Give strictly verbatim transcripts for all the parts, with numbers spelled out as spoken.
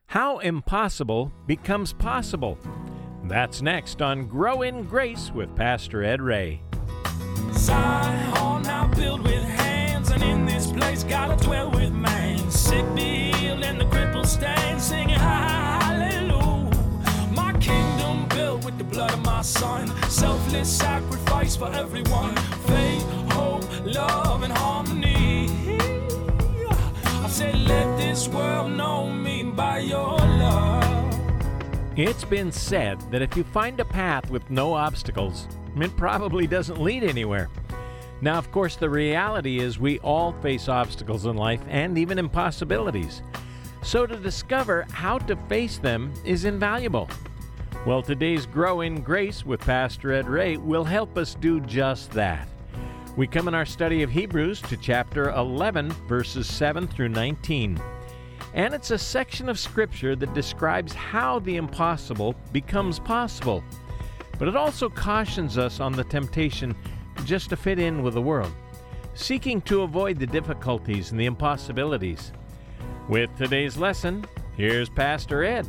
How impossible becomes possible. That's next on Grow in Grace with Pastor Ed Ray. Zion hall now built with hands, and in this place gotta dwell with man. Sick be healed and the crippled stand, singing hallelujah. My kingdom built with the blood of my son, selfless sacrifice for everyone. Faith, hope, love, and harmony. I said, let this world know me by your love. It's been said that if you find a path with no obstacles, it probably doesn't lead anywhere. Now, of course, the reality is we all face obstacles in life and even impossibilities. So to discover how to face them is invaluable. Well, today's Grow in Grace with Pastor Ed Ray will help us do just that. We come in our study of Hebrews to chapter eleven, verses seven through nineteen. And it's a section of Scripture that describes how the impossible becomes possible. But it also cautions us on the temptation just to fit in with the world, seeking to avoid the difficulties and the impossibilities. With today's lesson, here's Pastor Ed.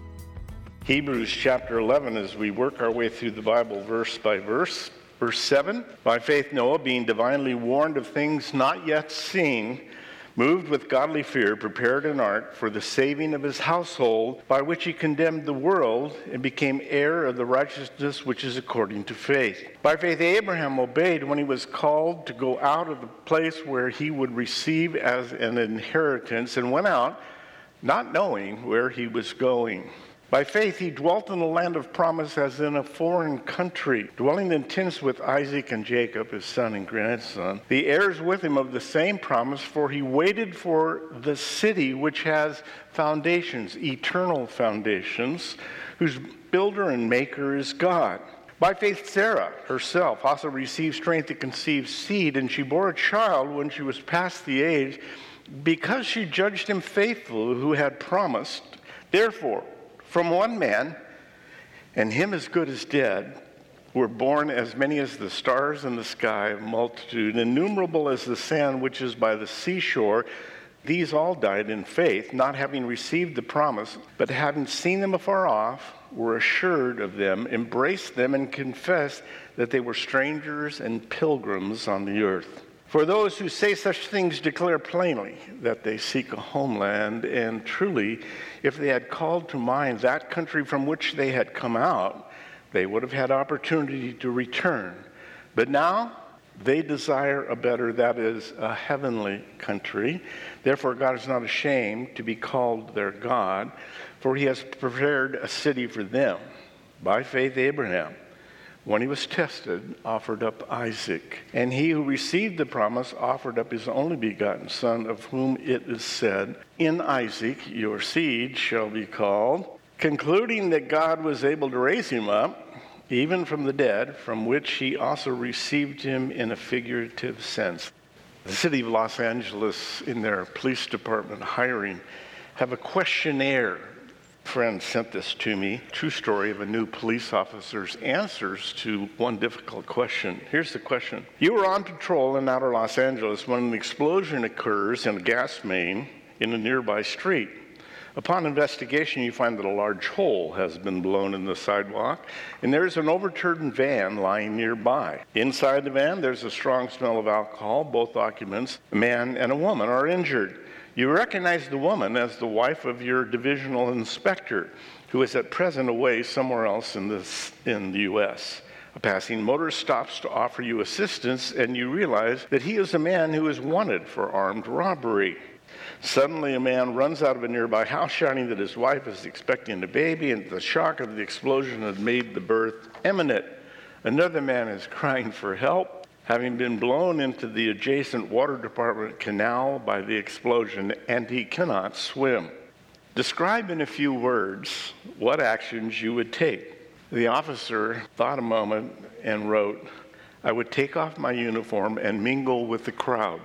Hebrews chapter eleven, as we work our way through the Bible verse by verse. Verse seven, by faith Noah, being divinely warned of things not yet seen, moved with godly fear, prepared an ark for the saving of his household, by which he condemned the world and became heir of the righteousness which is according to faith. By faith Abraham obeyed when he was called to go out of the place where he would receive as an inheritance, and went out, not knowing where he was going. By faith he dwelt in the land of promise as in a foreign country, dwelling in tents with Isaac and Jacob, his son and grandson, the heirs with him of the same promise, for he waited for the city which has foundations, eternal foundations, whose builder and maker is God. By faith Sarah herself also received strength to conceive seed, and she bore a child when she was past the age, because she judged him faithful who had promised. Therefore, from one man, and him as good as dead, were born as many as the stars in the sky, a multitude, innumerable as the sand which is by the seashore. These all died in faith, not having received the promise, but having seen them afar off, were assured of them, embraced them, and confessed that they were strangers and pilgrims on the earth. For those who say such things declare plainly that they seek a homeland, and truly, if they had called to mind that country from which they had come out, they would have had opportunity to return. But now they desire a better, that is, a heavenly country. Therefore, God is not ashamed to be called their God, for he has prepared a city for them. By faith, Abraham, when he was tested, offered up Isaac. And he who received the promise offered up his only begotten son, of whom it is said, in Isaac your seed shall be called, concluding that God was able to raise him up, even from the dead, from which he also received him in a figurative sense. The city of Los Angeles, in their police department hiring, have a questionnaire. A friend sent this to me. True story of a new police officer's answers to one difficult question. Here's the question. You were on patrol in outer Los Angeles when an explosion occurs in a gas main in a nearby street. Upon investigation, you find that a large hole has been blown in the sidewalk, and there's an overturned van lying nearby. Inside the van, there's a strong smell of alcohol. Both occupants, a man and a woman, are injured. You recognize the woman as the wife of your divisional inspector, who is at present away somewhere else in, this, in the U S A passing motorist stops to offer you assistance, and you realize that he is a man who is wanted for armed robbery. Suddenly, a man runs out of a nearby house shouting that his wife is expecting a baby, and the shock of the explosion had made the birth imminent. Another man is crying for help, having been blown into the adjacent water department canal by the explosion, and he cannot swim. Describe in a few words what actions you would take. The officer thought a moment and wrote, I would take off my uniform and mingle with the crowd.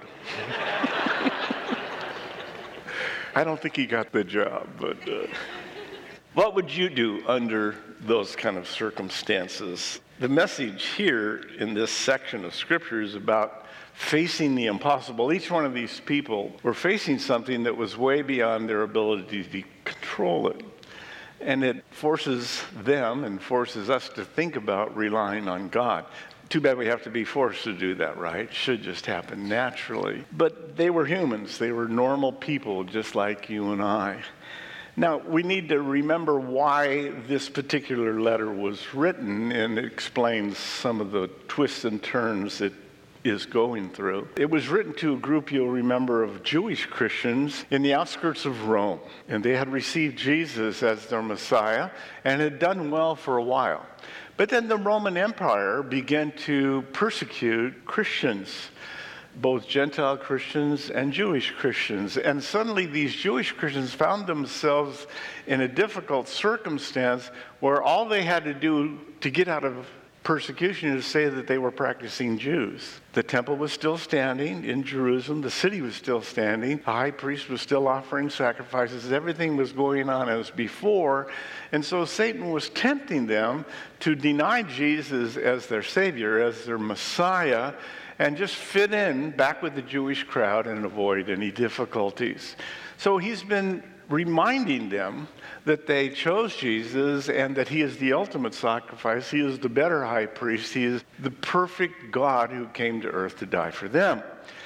I don't think he got the job, but uh, what would you do under those kind of circumstances? The message here in this section of Scripture is about facing the impossible. Each one of these people were facing something that was way beyond their ability to control. control it. And it forces them and forces us to think about relying on God. Too bad we have to be forced to do that, right? It should just happen naturally. But they were humans. They were normal people just like you and I. Now, we need to remember why this particular letter was written, and it explains some of the twists and turns it is going through. It was written to a group, you'll remember, of Jewish Christians in the outskirts of Rome. And they had received Jesus as their Messiah and had done well for a while. But then the Roman Empire began to persecute Christians, both Gentile Christians and Jewish Christians. And suddenly these Jewish Christians found themselves in a difficult circumstance where all they had to do to get out of persecution is say that they were practicing Jews. The temple was still standing in Jerusalem. The city was still standing. The high priest was still offering sacrifices. Everything was going on as before. And so Satan was tempting them to deny Jesus as their Savior, as their Messiah, and just fit in back with the Jewish crowd and avoid any difficulties. So he's been reminding them that they chose Jesus and that he is the ultimate sacrifice. He is the better high priest. He is the perfect God who came to earth to die for them.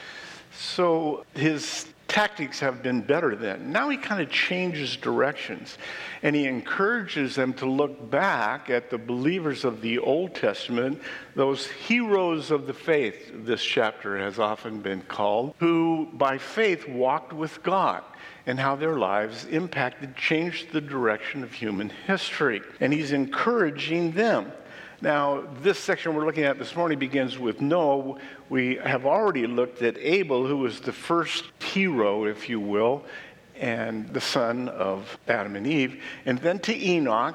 So his tactics have been better then. Now he kind of changes directions, and he encourages them to look back at the believers of the Old Testament, those heroes of the faith, this chapter has often been called, who by faith walked with God, and how their lives impacted, changed the direction of human history. And he's encouraging them. Now, this section we're looking at this morning begins with Noah. We have already looked at Abel, who was the first hero, if you will, and the son of Adam and Eve, and then to Enoch,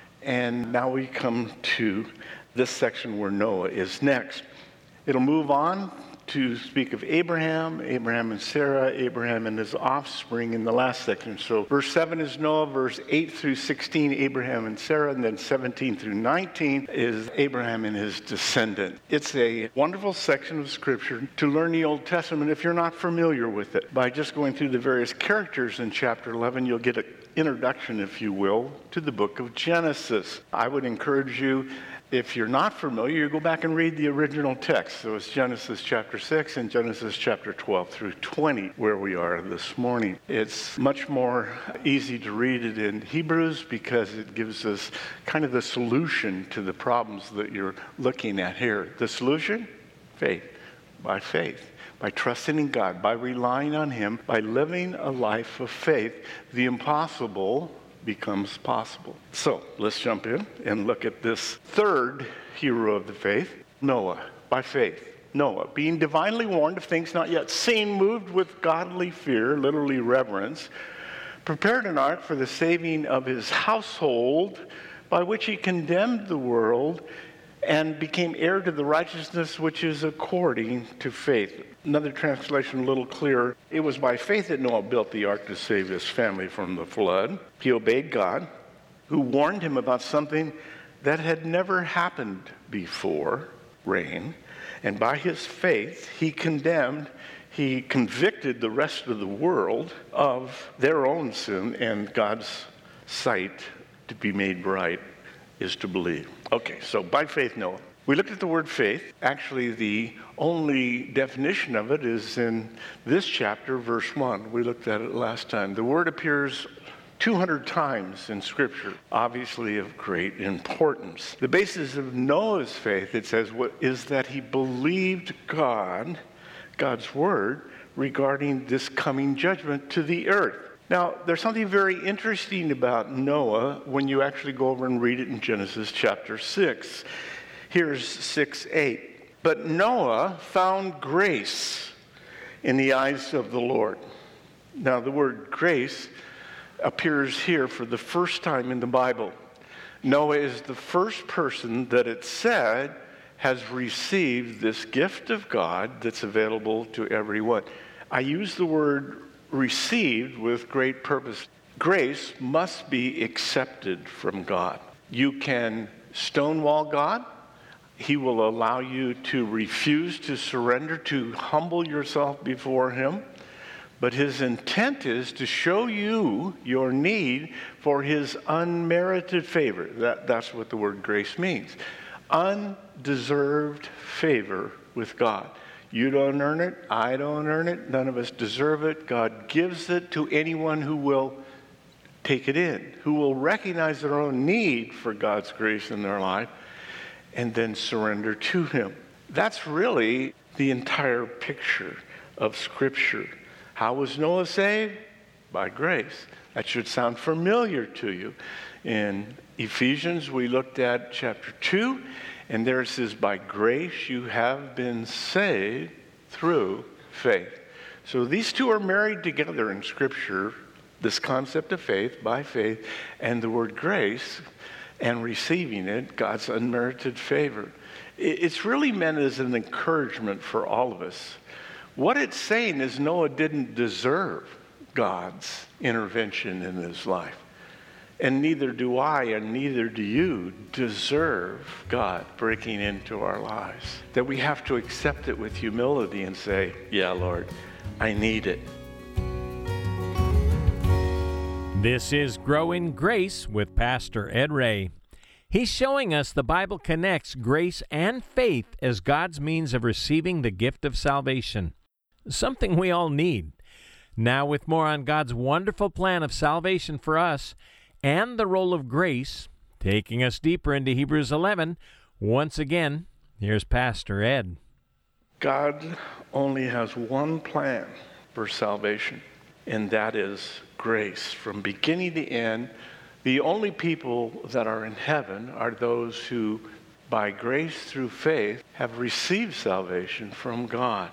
and now we come to this section where Noah is next. It'll move on to speak of Abraham, Abraham and Sarah, Abraham and his offspring in the last section. So verse seven is Noah, verse eight through sixteen, Abraham and Sarah, and then seventeen through nineteen is Abraham and his descendant. It's a wonderful section of Scripture to learn the Old Testament if you're not familiar with it. By just going through the various characters in chapter eleven, you'll get an introduction, if you will, to the book of Genesis. I would encourage you, if you're not familiar, you go back and read the original text. So it's Genesis chapter six and Genesis chapter twelve through twenty, where we are this morning. It's much more easy to read it in Hebrews because it gives us kind of the solution to the problems that you're looking at here. The solution? Faith. By faith. By trusting in God, by relying on Him, by living a life of faith, the impossible becomes possible. So let's jump in and look at this third hero of the faith, Noah, by faith. Noah, being divinely warned of things not yet seen, moved with godly fear, literally reverence, prepared an ark for the saving of his household, by which he condemned the world and became heir to the righteousness which is according to faith. Another translation, a little clearer. It was by faith that Noah built the ark to save his family from the flood. He obeyed God, who warned him about something that had never happened before, rain. And by his faith, he condemned, he convicted the rest of the world of their own sin, and God's sight to be made right is to believe. Okay, so by faith, Noah. We looked at the word faith. Actually, the only definition of it is in this chapter, verse one. We looked at it last time. The word appears two hundred times in Scripture, obviously of great importance. The basis of Noah's faith, it says, what is that he believed God, God's word, regarding this coming judgment to the earth. Now, there's something very interesting about Noah when you actually go over and read it in Genesis chapter six. Here's six eight. But Noah found grace in the eyes of the Lord. Now, the word grace appears here for the first time in the Bible. Noah is the first person that it said has received this gift of God that's available to everyone. I use the word received with great purpose. Grace must be accepted from God. You can stonewall God. He will allow you to refuse to surrender, to humble yourself before Him. But his intent is to show you your need for his unmerited favor. That, that's what the word grace means. Undeserved favor with God. You don't earn it. I don't earn it. None of us deserve it. God gives it to anyone who will take it in, who will recognize their own need for God's grace in their life and then surrender to him. That's really the entire picture of Scripture. How was Noah saved? By grace. That should sound familiar to you. In Ephesians, we looked at chapter two, and there it says, by grace you have been saved through faith. So these two are married together in Scripture, this concept of faith, by faith, and the word grace, and receiving it, God's unmerited favor. It's really meant as an encouragement for all of us. What it's saying is Noah didn't deserve God's intervention in his life. And neither do I and neither do you deserve God breaking into our lives. That we have to accept it with humility and say, yeah, Lord, I need it. This is Grow in Grace with Pastor Ed Ray. He's showing us the Bible connects grace and faith as God's means of receiving the gift of salvation, something we all need. Now, with more on God's wonderful plan of salvation for us and the role of grace, taking us deeper into Hebrews eleven, once again, here's Pastor Ed. God only has one plan for salvation, and that is grace. From beginning to end, the only people that are in heaven are those who, by grace through faith, have received salvation from God.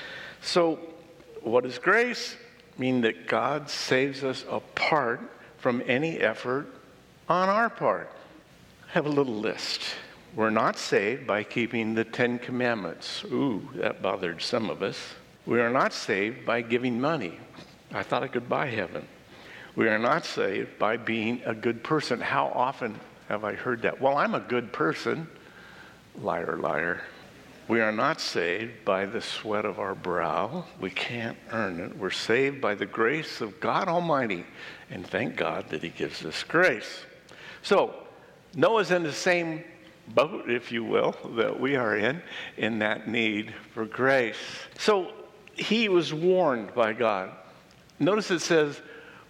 So, what is grace? Mean that God saves us apart from any effort on our part. I have a little list. We're not saved by keeping the Ten Commandments. Ooh, that bothered some of us. We are not saved by giving money. I thought I could buy heaven. We are not saved by being a good person. How often have I heard that? Well, I'm a good person. Liar, liar. We are not saved by the sweat of our brow. We can't earn it. We're saved by the grace of God Almighty. And thank God that he gives us grace. So, Noah's in the same boat, if you will, that we are in, in that need for grace. So, he was warned by God. Notice it says,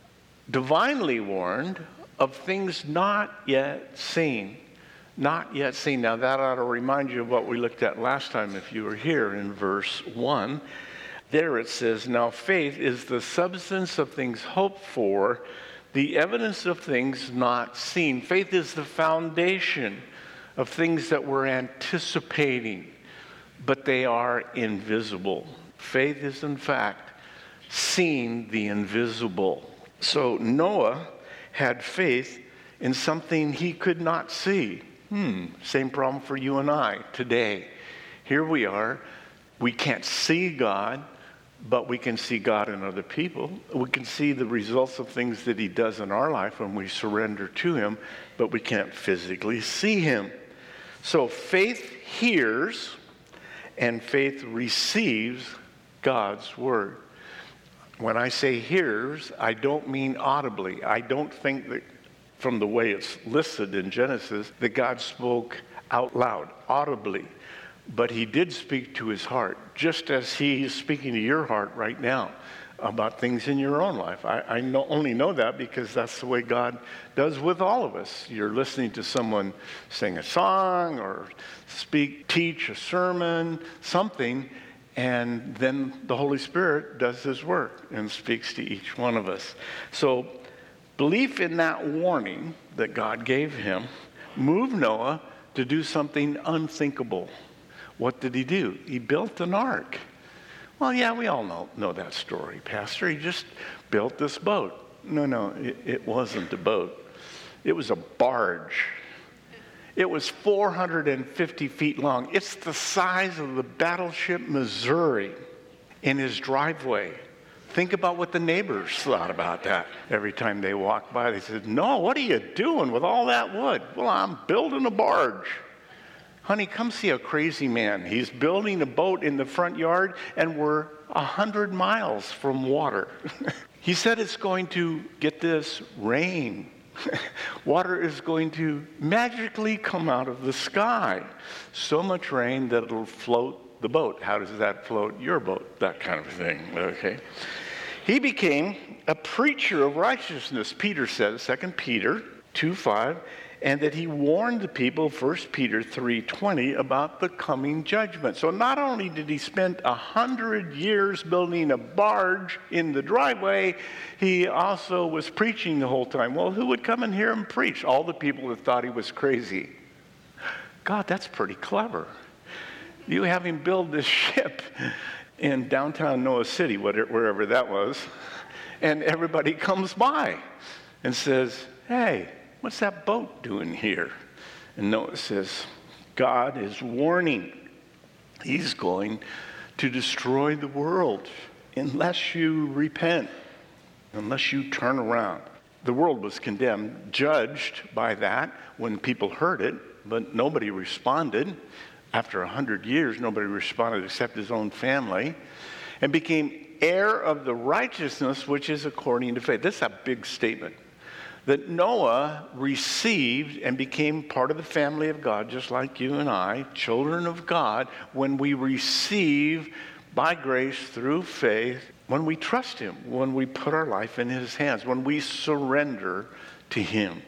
divinely warned of things not yet seen. Not yet seen. Now that ought to remind you of what we looked at last time if you were here in verse one. There it says, now faith is the substance of things hoped for, the evidence of things not seen. Faith is the foundation of things that we're anticipating, but they are invisible. Faith is in fact seeing the invisible. So Noah had faith in something he could not see. Hmm, same problem for you and I today. Here we are. We can't see God, but we can see God in other people. We can see the results of things that he does in our life when we surrender to him, but we can't physically see him. So faith hears and faith receives God's word. When I say hears, I don't mean audibly. I don't think that from the way it's listed in Genesis, that God spoke out loud, audibly. But he did speak to his heart, just as he is speaking to your heart right now about things in your own life. I, I know, only know that because that's the way God does with all of us. You're listening to someone sing a song or speak, teach a sermon, something, and then the Holy Spirit does his work and speaks to each one of us. So belief in that warning that God gave him moved Noah to do something unthinkable. What did he do? He built an ark. Well, yeah, we all know, know that story, Pastor. He just built this boat. No, no, it, it wasn't a boat. It was a barge. It was four hundred fifty feet long. It's the size of the battleship Missouri in his driveway. Think about what the neighbors thought about that. Every time they walked by, they said, no, what are you doing with all that wood? Well, I'm building a barge. honey, come see a crazy man. He's building a boat in the front yard, and we're a hundred miles from water. He said it's going to, get this, rain. Water is going to magically come out of the sky. So much rain that it'll float the boat. How does that float your boat? That kind of thing, okay? He became a preacher of righteousness, Peter says, Second Peter two five, and that he warned the people, First Peter three twenty, about the coming judgment. So not only did he spend a hundred years building a barge in the driveway, he also was preaching the whole time. Well, who would come and hear him preach? All the people that thought he was crazy. God, that's pretty clever. You have him build this ship in downtown Noah City, wherever that was, and everybody comes by and says, hey, what's that boat doing here? And Noah says, God is warning. He's going to destroy the world unless you repent, unless you turn around. The world was condemned, judged by that when people heard it, but nobody responded. After a hundred years, nobody responded except his own family, and became heir of the righteousness which is according to faith. This is a big statement. That Noah received and became part of the family of God, just like you and I, children of God, when we receive by grace through faith, when we trust him, when we put our life in his hands, when we surrender to him.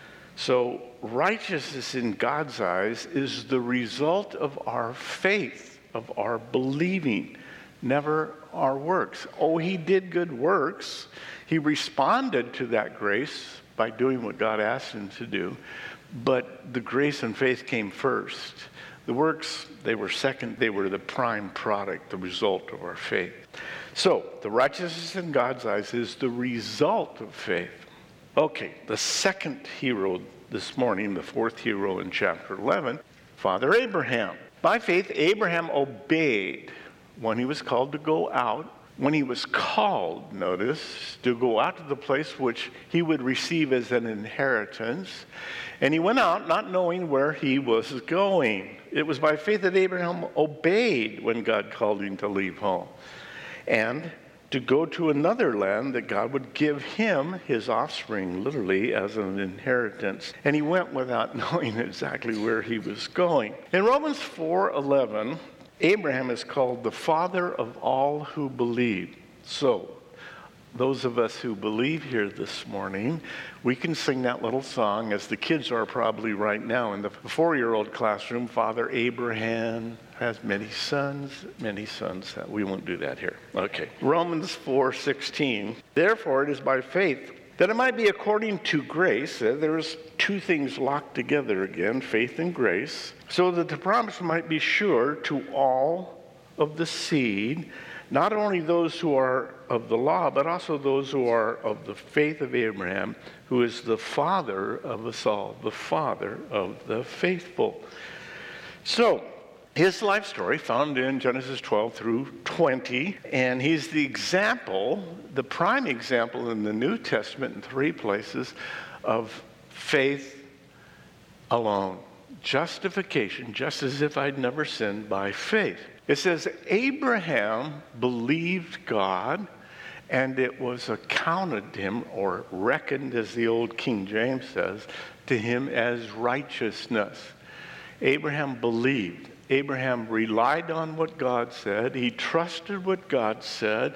So righteousness in God's eyes is the result of our faith, of our believing, never our works. Oh, he did good works. He responded to that grace by doing what God asked him to do. But the grace and faith came first. The works, they were second. They were the prime product, the result of our faith. So the righteousness in God's eyes is the result of faith. Okay, the second hero this morning, the fourth hero in chapter eleven, Father Abraham. By faith, Abraham obeyed when he was called to go out. When he was called, notice, to go out to the place which he would receive as an inheritance. And he went out not knowing where he was going. It was by faith that Abraham obeyed when God called him to leave home and to go to another land that God would give him, his offspring, literally, as an inheritance. And he went without knowing exactly where he was going. In Romans four eleven, Abraham is called the father of all who believe. So, those of us who believe here this morning, we can sing that little song, as the kids are probably right now in the four-year-old classroom. Father Abraham has many sons, many sons. We won't do that here. Okay. Romans four sixteen. Therefore, it is by faith that it might be according to grace. There's two things locked together again, faith and grace, so that the promise might be sure to all of the seed, not only those who are of the law, but also those who are of the faith of Abraham, who is the father of us all, the father of the faithful. So, his life story found in Genesis twelve through twenty, and he's the example, the prime example in the New Testament in three places of faith alone. Justification, just as if I'd never sinned, by faith. It says, Abraham believed God, and it was accounted to him, or reckoned, as the old King James says, to him as righteousness. Abraham believed. Abraham relied on what God said. He trusted what God said.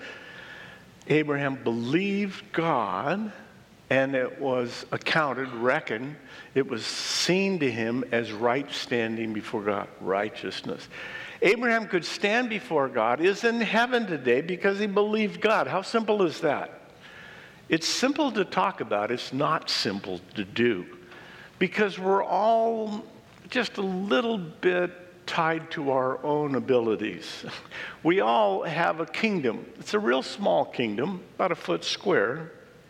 Abraham believed God, and it was accounted, reckoned, it was seen to him as right standing before God, righteousness. Abraham could stand before God, is in heaven today because he believed God. How simple is that? It's simple to talk about, it's not simple to do. Because we're all just a little bit tied to our own abilities. We all have a kingdom. It's a real small kingdom, about a foot square.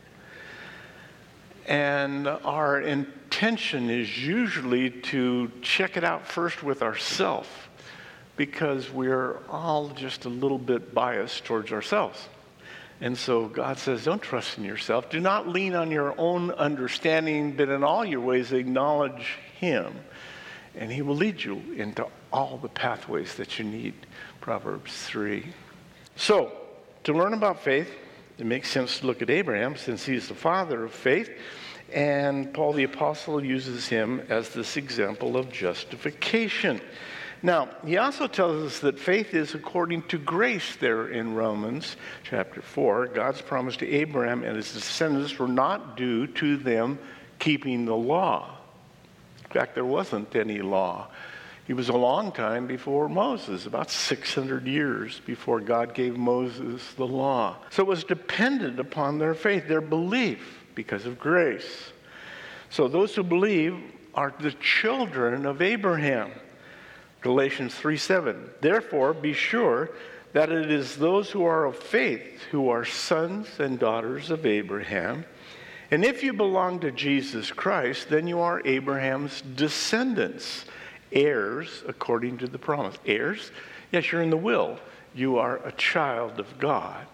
And our intention is usually to check it out first with ourselves, because we're all just a little bit biased towards ourselves. And so God says, don't trust in yourself. Do not lean on your own understanding, but in all your ways acknowledge him. and he will lead you into all the pathways that you need. Proverbs three. So, to learn about faith, it makes sense to look at Abraham since he's the father of faith, and Paul the Apostle uses him as this example of justification. Now, he also tells us that faith is according to grace there in Romans chapter four. God's promise to Abraham and his descendants were not due to them keeping the law. In fact, there wasn't any law. It was a long time before Moses, about six hundred years before God gave Moses the law. So it was dependent upon their faith, their belief, because of grace. So those who believe are the children of Abraham. Galatians three seven. Therefore, be sure that it is those who are of faith who are sons and daughters of Abraham. And if you belong to Jesus Christ, then you are Abraham's descendants, heirs according to the promise. Heirs? Yes, you're in the will. You are a child of God.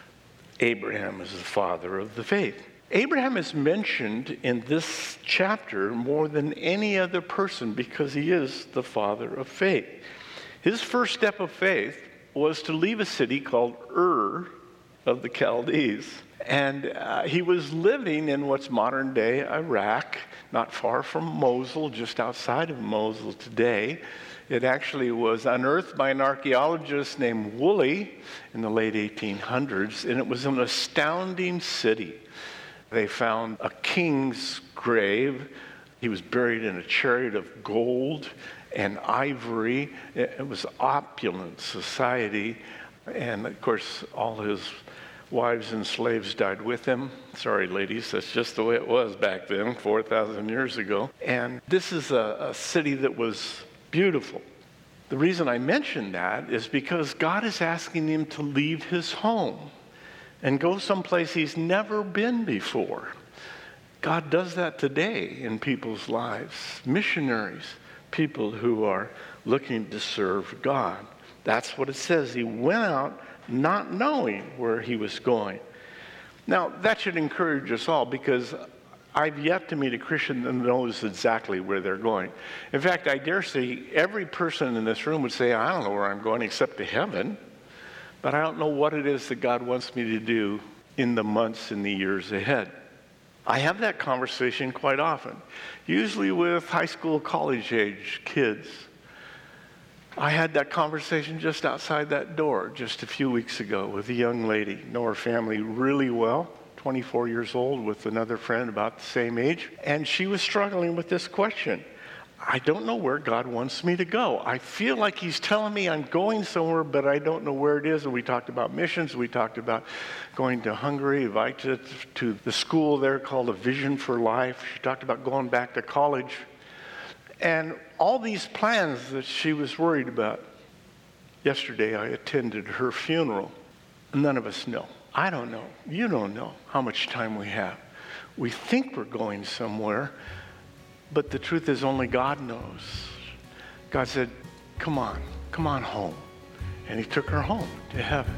Abraham is the father of the faith. Abraham is mentioned in this chapter more than any other person because he is the father of faith. His first step of faith was to leave a city called Ur of the Chaldees. And uh, he was living in what's modern-day Iraq, not far from Mosul, just outside of Mosul today. It actually was unearthed by an archaeologist named Woolley in the late eighteen hundreds, and it was an astounding city. They found a king's grave. He was buried in a chariot of gold and ivory. It was opulent society. And, of course, all his wives and slaves died with him. Sorry, ladies, that's just the way it was back then, four thousand years ago. And this is a, a city that was beautiful. The reason I mention that is because God is asking him to leave his home and go someplace he's never been before. God does that today in people's lives. Missionaries, people who are looking to serve God. That's what it says. He went out not knowing where he was going. Now, that should encourage us all because I've yet to meet a Christian that knows exactly where they're going. In fact, I dare say every person in this room would say, I don't know where I'm going except to heaven. But I don't know what it is that God wants me to do in the months and the years ahead. I have that conversation quite often, usually with high school, college-age kids. I had that conversation just outside that door just a few weeks ago with a young lady. Know her family really well, twenty-four years old, with another friend about the same age. And she was struggling with this question. I don't know where God wants me to go. I feel like he's telling me I'm going somewhere, but I don't know where it is. And we talked about missions. We talked about going to Hungary, invited to the school there called A Vision for Life. She talked about going back to college. And all these plans that she was worried about. Yesterday, I attended her funeral. None of us know. I don't know. You don't know how much time we have. We think we're going somewhere, but the truth is only God knows. God said, come on, come on home. And he took her home to heaven.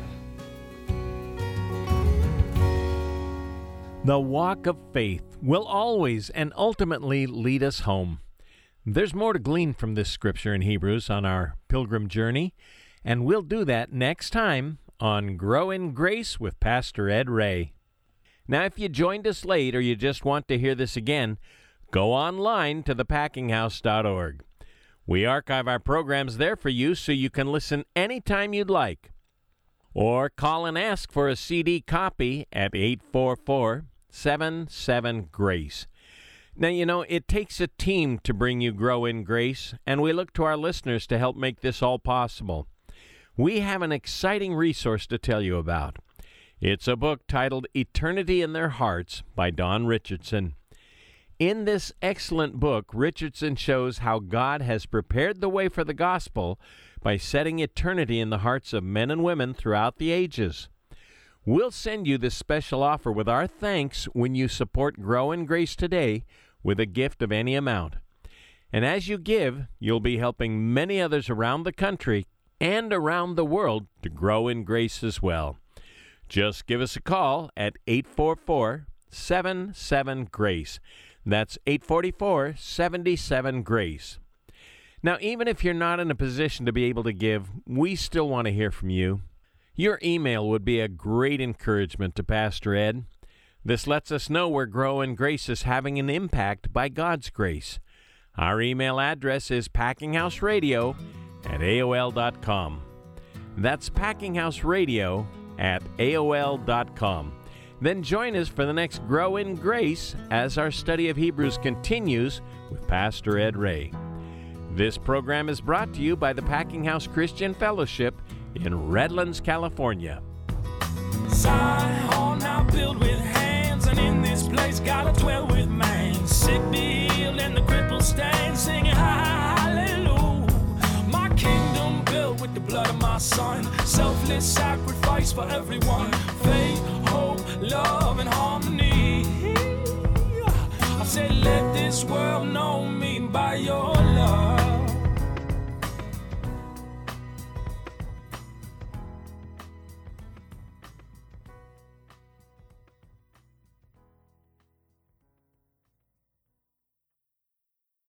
The walk of faith will always and ultimately lead us home. There's more to glean from this scripture in Hebrews on our pilgrim journey, and we'll do that next time on Grow in Grace with Pastor Ed Ray. Now, if you joined us late or you just want to hear this again, go online to the packing house dot org. We archive our programs there for you so you can listen anytime you'd like. Or call and ask for a C D copy at eight four four, seven seven, GRACE. Now, you know, it takes a team to bring you Grow in Grace, and we look to our listeners to help make this all possible. We have an exciting resource to tell you about. It's a book titled Eternity in Their Hearts by Don Richardson. In this excellent book, Richardson shows how God has prepared the way for the gospel by setting eternity in the hearts of men and women throughout the ages. We'll send you this special offer with our thanks when you support Grow in Grace today with a gift of any amount. And as you give, you'll be helping many others around the country and around the world to grow in grace as well. Just give us a call at eight four four, seven seven, GRACE. That's eight four four, seven seven, GRACE. Now, even if you're not in a position to be able to give, we still want to hear from you. Your email would be a great encouragement to Pastor Ed. This lets us know where Grow in Grace is having an impact by God's grace. Our email address is packinghouseradio at A O L dot com. That's packinghouseradio at A O L dot com. Then join us for the next Grow in Grace as our study of Hebrews continues with Pastor Ed Ray. This program is brought to you by the Packing House Christian Fellowship in Redlands, California. Zion now built with hands, and in this place gotta dwell with man. Sick be healed and the crippled stand, singing hallelujah. My kingdom built with the blood of my son, selfless sacrifice for everyone. Faith, hope, love, and harmony. I say let this world know me by your